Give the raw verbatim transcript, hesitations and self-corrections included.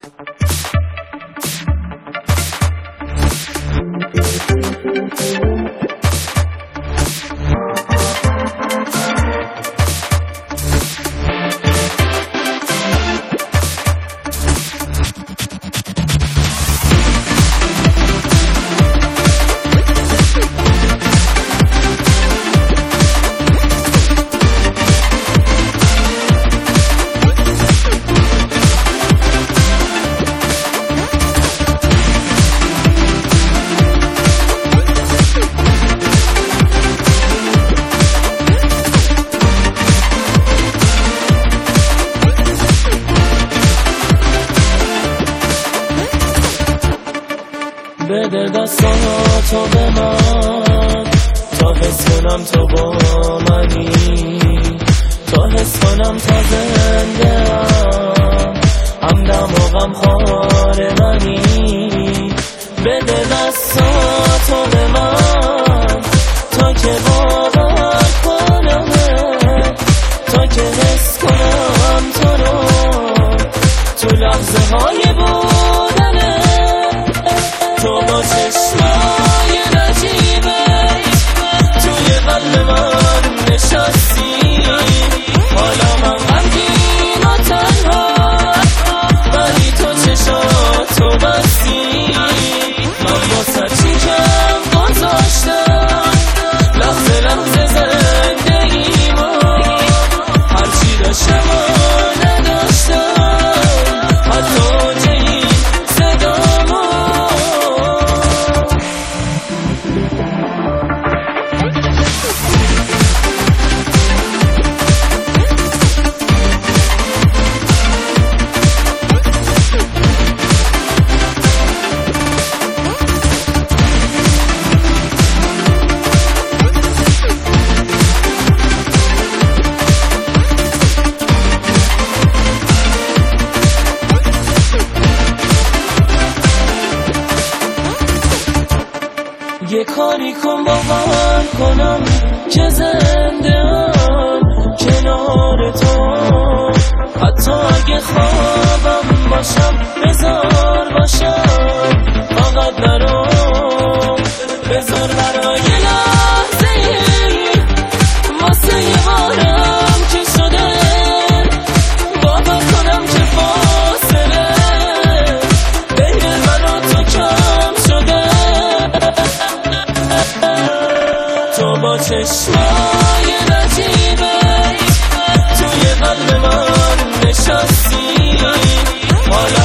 بده دستاتو به من تا حس کنم تو با منی، تا حس کنم تا زنده ام همدم و غمخوار منی. بده دستاتو به من تا که باور کنم، تا که حس کنم تو رو تو لحظه های بودنه. تو با چشمای نجیبت توی قلب من نشستی، حالا من غمگین و تنها ولی تو چشاتو بستی. من واسه چی کم گذاشتم لحظه لحظه زندگیمو، هرچی داشتم و نداشتم حتی جایی صدامو. یه کاری کن باور کنم که زنده ام کنار تو، حتی اگه خوابم باشم بذار باشم، فقط نرو بذار برای لحظه ای واسه یه بارم که شده باور کنم که فاصله بین من و تو کم شده. تو با چشمای نجیبت توی قلب من نشستی، حالا